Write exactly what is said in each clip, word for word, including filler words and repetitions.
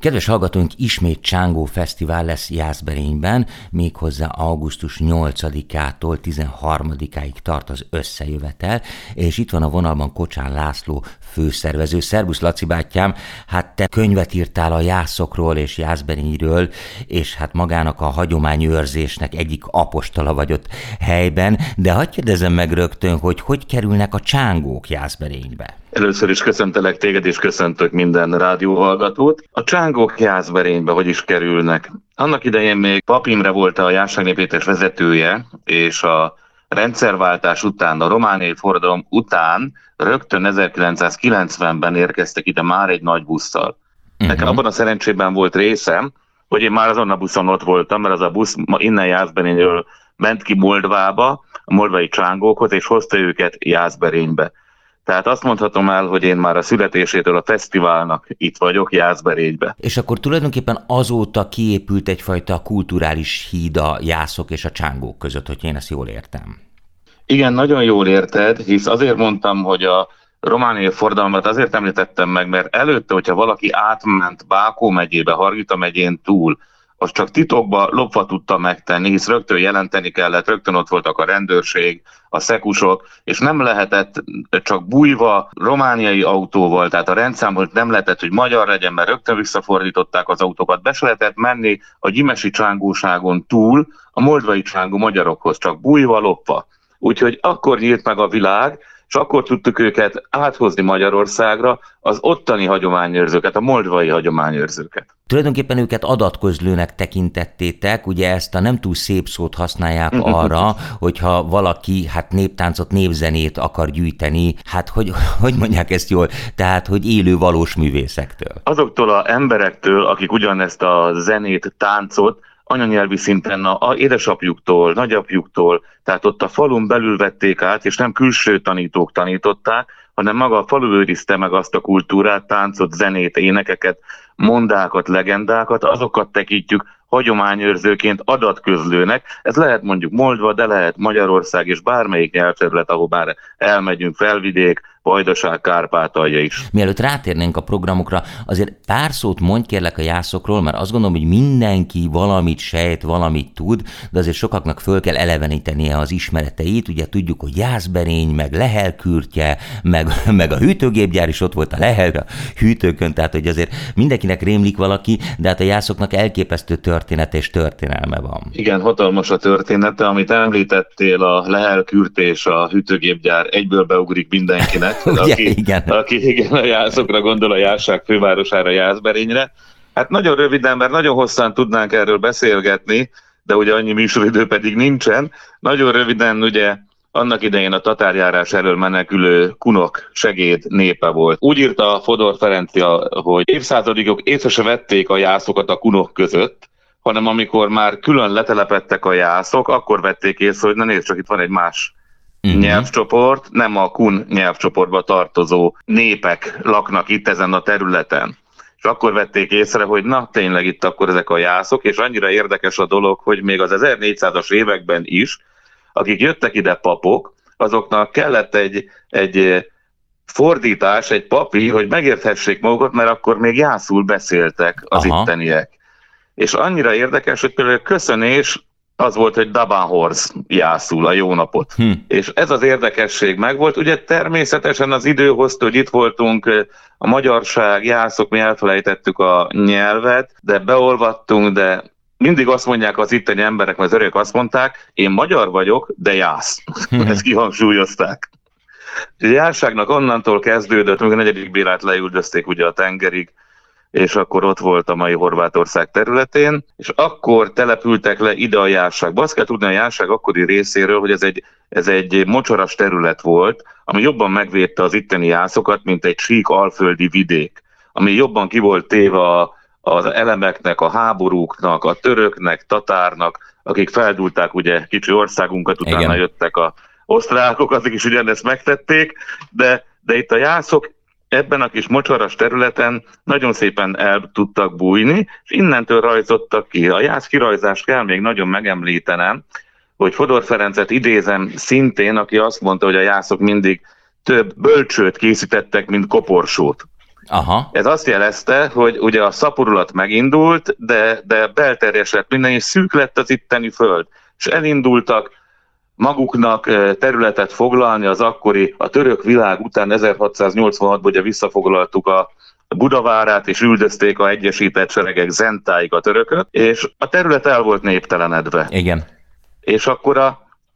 Kedves hallgatóink, ismét Csángó Fesztivál lesz Jászberényben, méghozzá augusztus nyolcadikától tizenharmadikáig tart az összejövetel, és itt van a vonalban Kocsán László főszervező. Szervusz, Laci bátyám, hát te könyvet írtál a jászokról és Jászberényről, és hát magának a hagyományőrzésnek egyik apostola vagy ott helyben, de hadd kérdezzem meg rögtön, hogy hogy kerülnek a csángók Jászberénybe? Először is köszöntelek téged, és köszöntök minden rádióhallgatót. A csángók Jászberénybe hogy is kerülnek? Annak idején még Pap Imre volt a járságnépétes vezetője, és a rendszerváltás után, a romániai forradalom után rögtön ezerkilencszázkilencvenben érkeztek ide már egy nagy busszal. Uh-huh. Nekem abban a szerencsében volt részem, hogy én már azon a buszon ott voltam, mert az a busz innen Jászberényről ment ki Moldvába, a moldvai csángókhoz, és hozta őket Jászberénybe. Tehát azt mondhatom el, hogy én már a születésétől a fesztiválnak itt vagyok, Jászberénybe. És akkor tulajdonképpen azóta kiépült egyfajta kulturális híd a jászok és a csángók között, hogy én ezt jól értem. Igen, nagyon jól érted, hisz azért mondtam, hogy a romániai forradalmat azért említettem meg, mert előtte, hogyha valaki átment Bákó megyébe, Hargita megyén túl, az csak titokba lopva tudta megtenni, hisz rögtön jelenteni kellett, rögtön ott voltak a rendőrség, a szekusok, és nem lehetett csak bújva romániai autóval, tehát a rendszámból nem lehetett, hogy magyar legyen, mert rögtön visszafordították az autókat, be se lehetett menni a gyimesi csángóságon túl a moldvai csángó magyarokhoz, csak bújva, lopva. Úgyhogy akkor nyílt meg a világ, és akkor tudtuk őket áthozni Magyarországra, az ottani hagyományőrzőket, a moldvai hagyományőrzőket. Tulajdonképpen őket adatközlőnek tekintettétek, ugye ezt a nem túl szép szót használják arra, hogyha valaki hát néptáncot, népzenét akar gyűjteni, hát hogy, hogy mondják ezt jól, tehát hogy élő valós művészektől. Azoktól az emberektől, akik ugyanezt a zenét, táncot, anyanyelvi szinten a, a édesapjuktól, nagyapjuktól, tehát ott a falun belül vették át, és nem külső tanítók tanították, hanem maga a falu őrizte meg azt a kultúrát, táncot, zenét, énekeket, mondákat, legendákat, azokat tekintjük hagyományőrzőként, adatközlőnek. Ez lehet mondjuk Moldva, de lehet Magyarország és bármelyik nyelvterület, ahová elmegyünk, Felvidék, Vajdaság, Kárpátalja is. Mielőtt rátérnénk a programokra, azért pár szót mondj kérlek a jászokról, mert azt gondolom, hogy mindenki valamit sejt, valamit tud, de azért sokaknak föl kell elevenítenie az ismereteit. Ugye tudjuk, hogy Jászberény, meg Lehel-Kürtje, meg, meg a hűtőgépgyár is ott volt a Lehel, a hűtőkön, tehát hogy azért mindenkinek rémlik valaki, de hát a jászoknak elképesztő történet és történelme van. Igen, hatalmas a története, amit említettél, a Lehel-Kürt és a hűtőgépgyár egyből beugrik mindenkinek. Ugye, aki, igen. aki igen, a jászokra gondol, a Jászság fővárosára, Jászberényre. Hát nagyon röviden, mert nagyon hosszan tudnánk erről beszélgetni, de ugye annyi műsoridő pedig nincsen. Nagyon röviden ugye annak idején a tatárjárás elől menekülő kunok segéd népe volt. Úgy írta Fodor Ferencia, hogy évszázadikok észre se vették a jászokat a kunok között, hanem amikor már külön letelepedtek a jászok, akkor vették észre, hogy na nézd, csak itt van egy más Uh-huh. nyelvcsoport, nem a kun nyelvcsoportba tartozó népek laknak itt ezen a területen. És akkor vették észre, hogy na tényleg itt akkor ezek a jászok, és annyira érdekes a dolog, hogy még az ezernégyszázas években is, akik jöttek ide papok, azoknak kellett egy, egy fordítás, egy papír, hogy megérthessék magukat, mert akkor még jászul beszéltek az Aha. itteniek. És annyira érdekes, hogy például a köszönés az volt, hogy Dabanhorz jászul, a jó napot. Hm. És ez az érdekesség megvolt. Ugye természetesen az idő hozta, hogy itt voltunk, a magyarság, jászok, mi elfelejtettük a nyelvet, de beolvadtunk, de mindig azt mondják az itteni emberek, mert az örök azt mondták, én magyar vagyok, de jász. Hm. Ezt kihangsúlyozták. A járságnak onnantól kezdődött, amikor a negyedik Bélát leüldözték ugye a tengerig, és akkor ott volt a mai Horvátország területén, és akkor települtek le ide a járságba. Azt kell tudni a járság akkori részéről, hogy ez egy, ez egy mocsaras terület volt, ami jobban megvédte az itteni jászokat, mint egy sík alföldi vidék, ami jobban ki volt téve az elemeknek, a háborúknak, a töröknek, tatárnak, akik feldúlták ugye kicsi országunkat, utána Igen. jöttek a osztrákok, azok is ugyanezt megtették, de, de itt a jászok ebben a kis mocsaras területen nagyon szépen el tudtak bújni, és innentől rajzottak ki. A jász kirajzást kell még nagyon megemlítenem, hogy Fodor Ferencet idézem szintén, aki azt mondta, hogy a jászok mindig több bölcsőt készítettek, mint koporsót. Aha. Ez azt jelezte, hogy ugye a szaporulat megindult, de, de belterjes lett minden, és szűk lett az itteni föld. És elindultak maguknak területet foglalni az akkori, a török világ után ezerhatszáznyolcvanhatban ugye visszafoglaltuk a Budavárát, és üldözték a egyesített seregek zentáig a törököt, és a terület el volt néptelenedve. Igen. És akkor a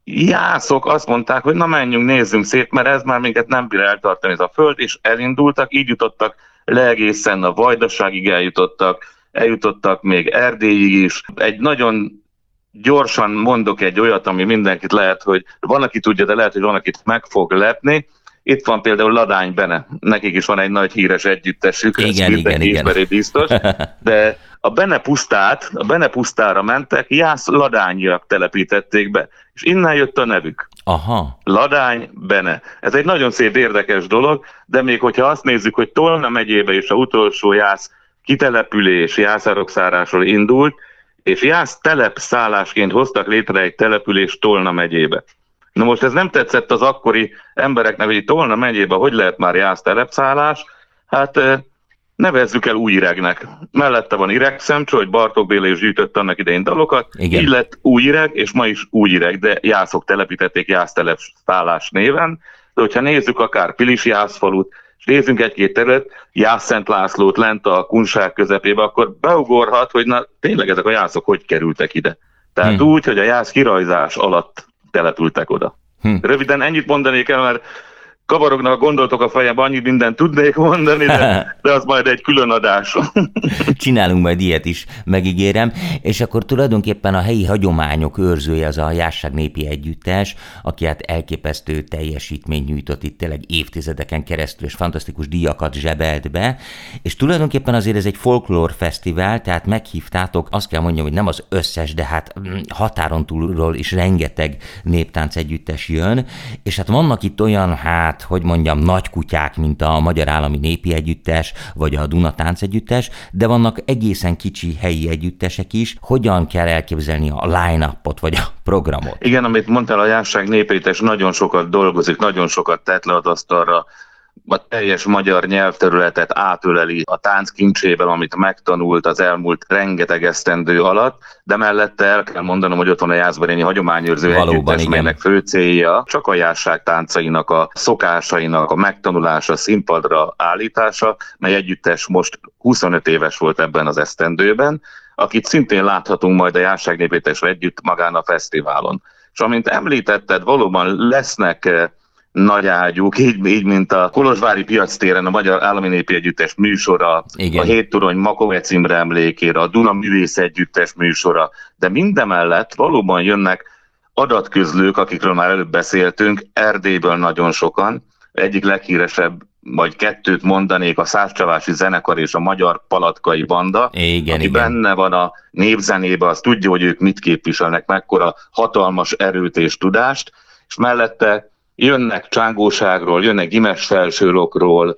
jászok azt mondták, hogy na menjünk, nézzünk szét, mert ez már minket nem bír eltartani ez a föld, és elindultak, így jutottak le egészen a Vajdaságig eljutottak, eljutottak még Erdélyig is. Egy nagyon gyorsan mondok egy olyat, ami mindenkit lehet, hogy van, aki tudja, de lehet, hogy van, akit meg fog lepni. Itt van például Ladány Bene, nekik is van egy nagy híres együttesük, igen, ez igen, ismeri biztos, de a Bene pusztát, a Bene pusztára mentek, Jász Ladányiak telepítették be, és innen jött a nevük. Aha. Ladány Bene. Ez egy nagyon szép, érdekes dolog, de még hogyha azt nézzük, hogy Tolna megyébe is a utolsó Jász kitelepülés Jászárokszárásról indult, és Jász telepszállásként hoztak létre egy települést Tolna megyébe. Na most ez nem tetszett az akkori embereknek, hogy Tolna megyében hogy lehet már Jász telepszállás, hát nevezzük el Újjiregnek. Mellette van Iregszemcső, hogy Bartók Béla is gyűjtött annak idején dalokat, igen. Így lett Újjireg, és ma is Újjireg, de jászok telepítették Jász telepszállás néven, de hogyha nézzük akár Pilis Jászfalut, és nézzünk egy-két terület, Jász-Szent Lászlót lent a Kunság közepébe, akkor beugorhat, hogy na tényleg ezek a jászok hogy kerültek ide. Tehát hmm. úgy, hogy a Jász kirajzás alatt települtek oda. Hm. Röviden ennyit mondanék el, mert kavarognak a gondolatok a fejemben, annyit mindent tudnék mondani, de, de az majd egy külön adás. Csinálunk majd ilyet is, megígérem. És akkor tulajdonképpen a helyi hagyományok őrzője az a Jászság Népi Együttes, aki hát elképesztő teljesítményt nyújtott itt tényleg évtizedeken keresztül, és fantasztikus díjakat zsebelt be, és tulajdonképpen azért ez egy folklórfesztivál, tehát meghívtátok, azt kell mondjam, hogy nem az összes, de hát határon túlról is rengeteg néptánc együttes jön, és hát vannak itt olyan, hát hogy mondjam, nagy kutyák, mint a Magyar Állami Népi Együttes, vagy a Duna Tánc Együttes, de vannak egészen kicsi helyi együttesek is. Hogyan kell elképzelni a line-upot, vagy a programot? Igen, amit mondtál, a Jászság Népi Együttes nagyon sokat dolgozik, nagyon sokat tett le az asztalra, a teljes magyar nyelvterületet átöleli a tánc kincsében, amit megtanult az elmúlt rengeteg esztendő alatt, de mellette el kell mondanom, hogy ott van a jászberényi hagyományőrző együttes, melynek fő célja csak a jászság táncainak, a szokásainak a megtanulása, színpadra állítása, mely együttes most huszonöt éves volt ebben az esztendőben, akit szintén láthatunk majd a Jászság Népi Együttessel együtt magán a fesztiválon. És amint említetted, valóban lesznek nagy ágyúk, így, így mint a Kolozsvári Piactéren a Magyar Állami Népi Együttes műsora, igen. A Héttorony Makovec Imre emlékére, a Duna Művész Együttes műsora, de mindemellett valóban jönnek adatközlők, akikről már előbb beszéltünk, Erdélyből nagyon sokan, egyik leghíresebb, vagy kettőt mondanék, a Szászcsavási Zenekar és a Magyar Palatkai Banda, igen, aki igen. benne van a népzenébe, az tudja, hogy ők mit képviselnek, mekkora hatalmas erőt és tudást, és mellette jönnek Csángóságról, jönnek Gimesfelsőlokról,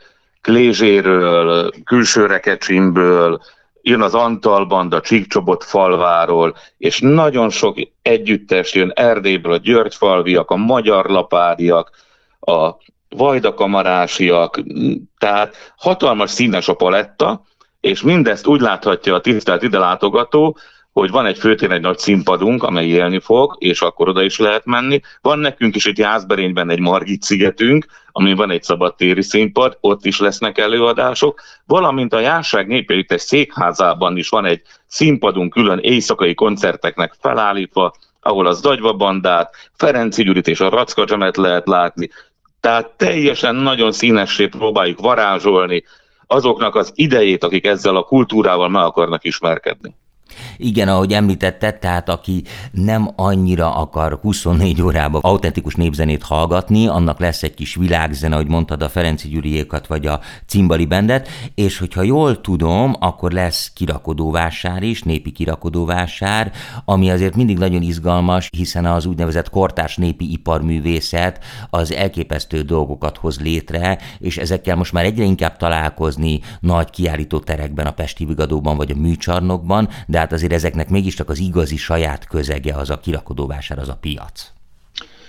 Klézséről, Külső-Rekecsimből, jön az Antal Banda Csíkcsobot falváról, és nagyon sok együttes jön Erdélyből, a Györgyfalviak, a Magyar Lapádiak, a Vajdakamarásiak, tehát hatalmas színes a paletta, és mindezt úgy láthatja a tisztelt ide látogató, hogy van egy főtéren egy nagy színpadunk, amely élni fog, és akkor oda is lehet menni. Van nekünk is itt Jászberényben egy Margit szigetünk, ami van egy szabadtéri színpad, ott is lesznek előadások, valamint a Jászság Népi Együttes székházában is van egy színpadunk külön éjszakai koncerteknek felállítva, ahol az Zagyva Bandát, Ferenci Gyurit és a Racka Dzsemet lehet látni. Tehát teljesen nagyon színessé próbáljuk varázsolni azoknak az idejét, akik ezzel a kultúrával meg akarnak ismerkedni. Igen, ahogy említetted, tehát aki nem annyira akar huszonnégy órában autentikus népzenét hallgatni, annak lesz egy kis világzene, ahogy mondtad, a Ferenci Gyuriékat vagy a Cimbali Bandet, és hogyha jól tudom, akkor lesz kirakodóvásár is, népi kirakodóvásár, ami azért mindig nagyon izgalmas, hiszen az úgynevezett kortárs népi iparművészet az elképesztő dolgokat hoz létre, és ezekkel most már egyre inkább találkozni nagy kiállítóterekben, a Pesti Vigadóban vagy a Műcsarnokban, de hát azért ezeknek mégiscsak az igazi saját közege az a kirakodóvásár, az a piac.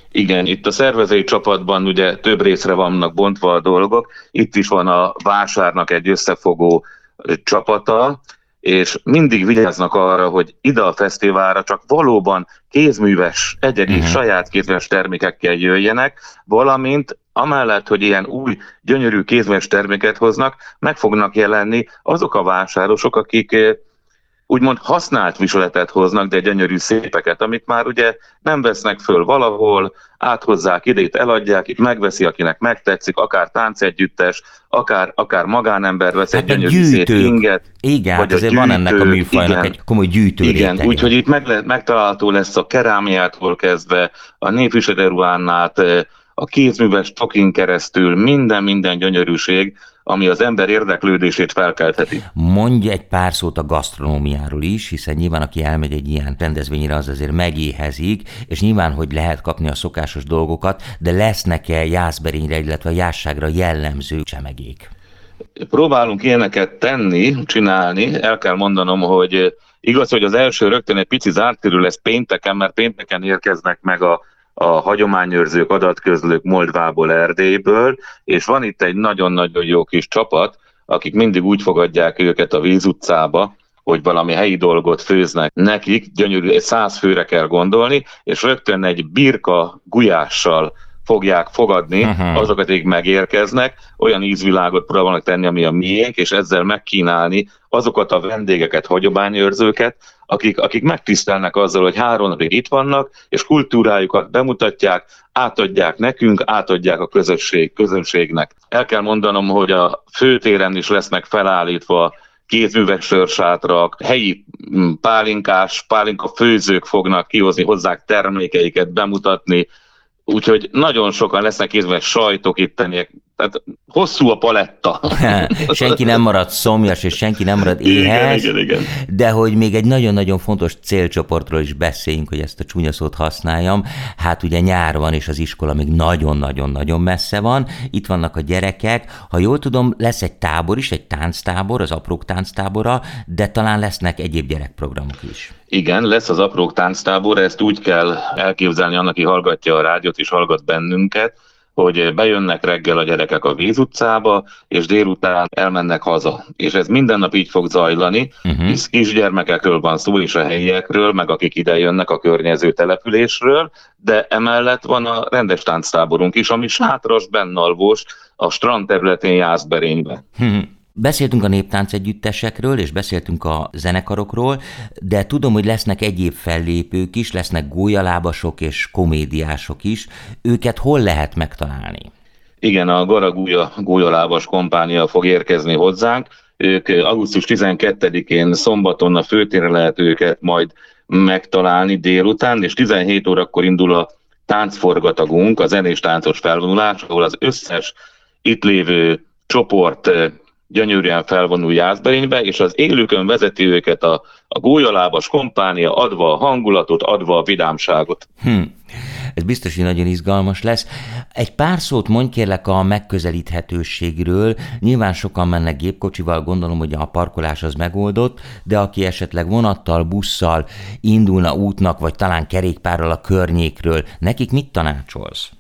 Igen, itt a szervezői csapatban ugye több részre vannak bontva a dolgok, itt is van a vásárnak egy összefogó csapata, és mindig vigyáznak arra, hogy ide a fesztiválra csak valóban kézműves, egyedi, uh-huh. saját kézműves termékekkel jöjjenek, valamint amellett, hogy ilyen új, gyönyörű kézműves terméket hoznak, meg fognak jelenni azok a vásárosok, akik úgymond használt viseletet hoznak, de gyönyörű szépeket, amit már ugye nem vesznek föl valahol, áthozzák ide, itt eladják, itt megveszi, akinek megtetszik, akár táncegyüttes, akár, akár magánember vesz hát egy gyönyörű szép inget. Igen, hát azért van ennek a műfajnak egy komoly gyűjtő Igen, úgyhogy itt meg lehet, megtalálható lesz a kerámiától kezdve, a népviselőruhán át, a kézműves tokin keresztül, minden-minden gyönyörűség, ami az ember érdeklődését felkeltheti. Mondj egy pár szót a gasztronómiáról is, hiszen nyilván aki elmegy egy ilyen rendezvényre, az azért megéhezik, és nyilván, hogy lehet kapni a szokásos dolgokat, de lesznek-e Jászberényre, illetve a Jászságra jellemző csemegék? Próbálunk ilyeneket tenni, csinálni, el kell mondanom, hogy igaz, hogy az első rögtön egy pici zárt körül lesz pénteken, mert pénteken érkeznek meg a a hagyományőrzők, adatközlők Moldvából, Erdélyből, és van itt egy nagyon-nagyon jó kis csapat, akik mindig úgy fogadják őket a Víz utcába, hogy valami helyi dolgot főznek nekik, gyönyörű, egy száz főre kell gondolni, és rögtön egy birka gulyással fogják fogadni uh-huh. azokat, akik megérkeznek, olyan ízvilágot próbálnak tenni, ami a miénk, és ezzel megkínálni azokat a vendégeket, hagyományőrzőket, akik, akik megtisztelnek azzal, hogy három napig itt vannak, és kultúrájukat bemutatják, átadják nekünk, átadják a közösség, közönségnek. El kell mondanom, hogy a főtéren is lesznek felállítva kézműves sörsátrak, helyi pálinkás, pálinka főzők fognak kihozni hozzák termékeiket, bemutatni, úgyhogy nagyon sokan lesznek kézműves sajtok itteniek, tehát hosszú a paletta. Senki nem marad szomjas, és senki nem marad éhes, igen, igen, igen. De hogy még egy nagyon-nagyon fontos célcsoportról is beszéljünk, hogy ezt a csúnya szót használjam. Hát ugye nyár van, és az iskola még nagyon-nagyon-nagyon messze van. Itt vannak a gyerekek. Ha jól tudom, lesz egy tábor is, egy tánctábor, az aprók tánctábora, de talán lesznek egyéb gyerekprogramok is. Igen, lesz az aprók tánctábor, ezt úgy kell elképzelni annak, aki hallgatja a rádiót és hallgat bennünket, hogy bejönnek reggel a gyerekek a Víz utcába, és délután elmennek haza. És ez minden nap így fog zajlani, uh-huh. hisz kisgyermekekről van szó, és a helyiekről, meg akik ide jönnek a környező településről, de emellett van a rendes tánctáborunk is, ami sátras bennalvós a strand területén Jászberényben. Uh-huh. Beszéltünk a néptáncegyüttesekről, és beszéltünk a zenekarokról, de tudom, hogy lesznek egyéb fellépők is, lesznek gólyalábasok és komédiások is. Őket hol lehet megtalálni? Igen, a Garagúja gólyalábas kompánia fog érkezni hozzánk. Ők augusztus tizenkettedikén szombaton a főtéren lehet őket majd megtalálni délután, és tizenhét órakor indul a táncforgatagunk, a zenés táncos felvonulás, ahol az összes itt lévő csoport gyönyörűen felvonul Jászberénybe, és az élőkön vezeti őket a, a gólyalábas kompánia, adva a hangulatot, adva a vidámságot. Hm. Ez biztos, hogy nagyon izgalmas lesz. Egy pár szót mondj kérlek a megközelíthetőségről. Nyilván sokan mennek gépkocsival, gondolom, hogy a parkolás az megoldott, de aki esetleg vonattal, busszal indulna útnak, vagy talán kerékpárral a környékről, nekik mit tanácsolsz?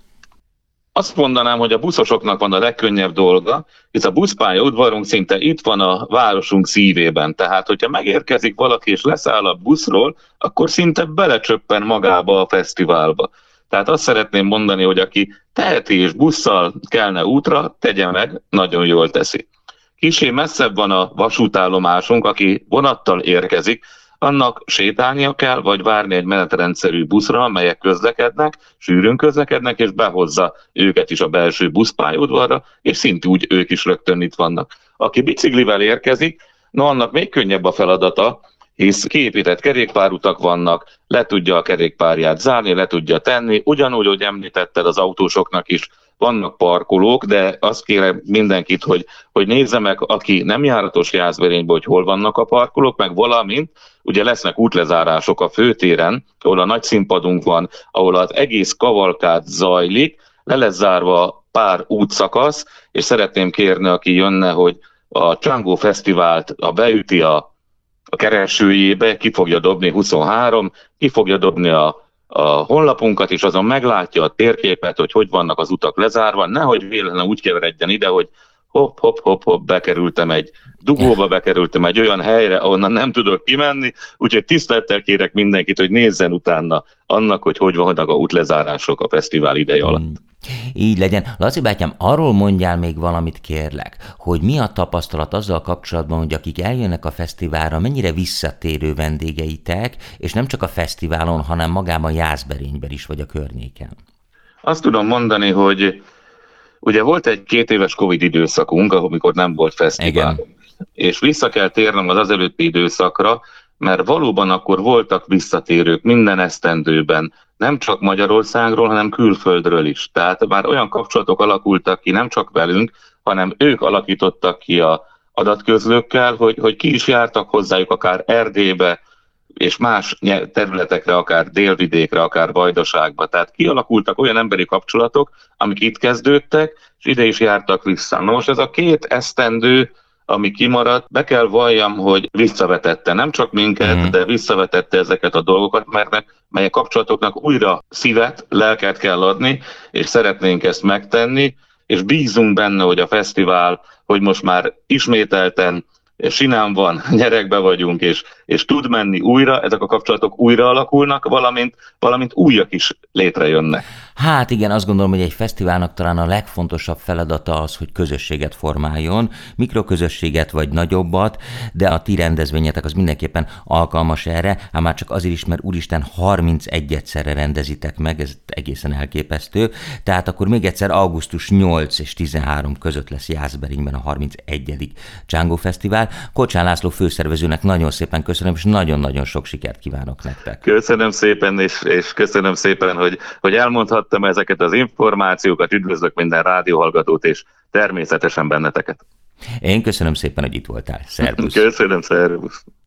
Azt mondanám, hogy a buszosoknak van a legkönnyebb dolga, hisz a buszpálya udvarunk szinte itt van a városunk szívében. Tehát, hogyha megérkezik valaki és leszáll a buszról, akkor szinte belecsöppen magába a fesztiválba. Tehát azt szeretném mondani, hogy aki teheti és busszal kelne útra, tegye meg, nagyon jól teszi. Kissé messzebb van a vasútállomásunk, aki vonattal érkezik, annak sétálnia kell, vagy várni egy menetrendszerű buszra, amelyek közlekednek, sűrűn közlekednek, és behozza őket is a belső buszpályaudvarra, és szintúgy ők is rögtön itt vannak. Aki biciklivel érkezik, no annak még könnyebb a feladata, hisz kiépített kerékpárutak vannak, le tudja a kerékpárját zárni, le tudja tenni, ugyanúgy, hogy említetted, az autósoknak is vannak parkolók, de azt kérem mindenkit, hogy, hogy nézze meg, aki nem járatos Jászberényben, hogy hol vannak a parkolók, meg valamint ugye lesznek útlezárások a főtéren, ahol a nagy színpadunk van, ahol az egész kavalkád zajlik, le lesz zárva pár útszakasz, és szeretném kérni, aki jönne, hogy a Django Fesztivált, ha beüti a, a keresőjébe, ki fogja dobni huszonhárom, ki fogja dobni a a honlapunkat, és azon meglátja a térképet, hogy hogy vannak az utak lezárva, nehogy véletlenül úgy keveredjen ide, hogy hopp, hopp, hopp, hopp, bekerültem egy dugóba, bekerültem egy olyan helyre, ahonnan nem tudok kimenni, úgyhogy tisztelettel kérek mindenkit, hogy nézzen utána annak, hogy hogy vannak a útlezárások a fesztivál ideje alatt. Hmm. Így legyen. Laci bátyám, arról mondjál még valamit, kérlek, hogy mi a tapasztalat azzal kapcsolatban, hogy akik eljönnek a fesztiválra, mennyire visszatérő vendégeitek, és nem csak a fesztiválon, hanem magában Jászberényben is, vagy a környéken? Azt tudom mondani, hogy ugye volt egy két éves Covid időszakunk, amikor nem volt fesztivál. Igen. És vissza kell térnem az az előtti időszakra, mert valóban akkor voltak visszatérők minden esztendőben, nem csak Magyarországról, hanem külföldről is. Tehát már olyan kapcsolatok alakultak ki, nem csak velünk, hanem ők alakítottak ki a adatközlőkkel, hogy, hogy ki is jártak hozzájuk akár Erdélybe, és más területekre, akár Délvidékre, akár Vajdaságba. Tehát kialakultak olyan emberi kapcsolatok, amik itt kezdődtek, és ide is jártak vissza. Na most ez a két esztendő, ami kimaradt, be kell valljam, hogy visszavetette nem csak minket, mm. de visszavetette ezeket a dolgokat, mert melyek kapcsolatoknak újra szívet, lelket kell adni, és szeretnénk ezt megtenni, és bízunk benne, hogy a fesztivál, hogy most már ismételten sinán van, nyerekbe vagyunk, és, és tud menni újra, ezek a kapcsolatok újra alakulnak, valamint, valamint újak is létrejönnek. Hát igen, azt gondolom, hogy egy fesztiválnak talán a legfontosabb feladata az, hogy közösséget formáljon, mikroközösséget vagy nagyobbat, de a ti rendezvényetek az mindenképpen alkalmas erre, ám már csak azért is, mert úristen harmincegy egyszerre rendezitek meg, ez egészen elképesztő, tehát akkor még egyszer augusztus nyolc és tizenhárom között lesz Jászberényben a harmincegyedik Django Fesztivál. Kocsán László főszervezőnek nagyon szépen köszönöm, és nagyon-nagyon sok sikert kívánok nektek. Köszönöm szépen, és, és köszönöm szépen, hogy, hogy elmondhattam ezeket az információkat, üdvözlök minden rádióhallgatót, és természetesen benneteket. Én köszönöm szépen, hogy itt voltál. Szervusz! Köszönöm, szervusz!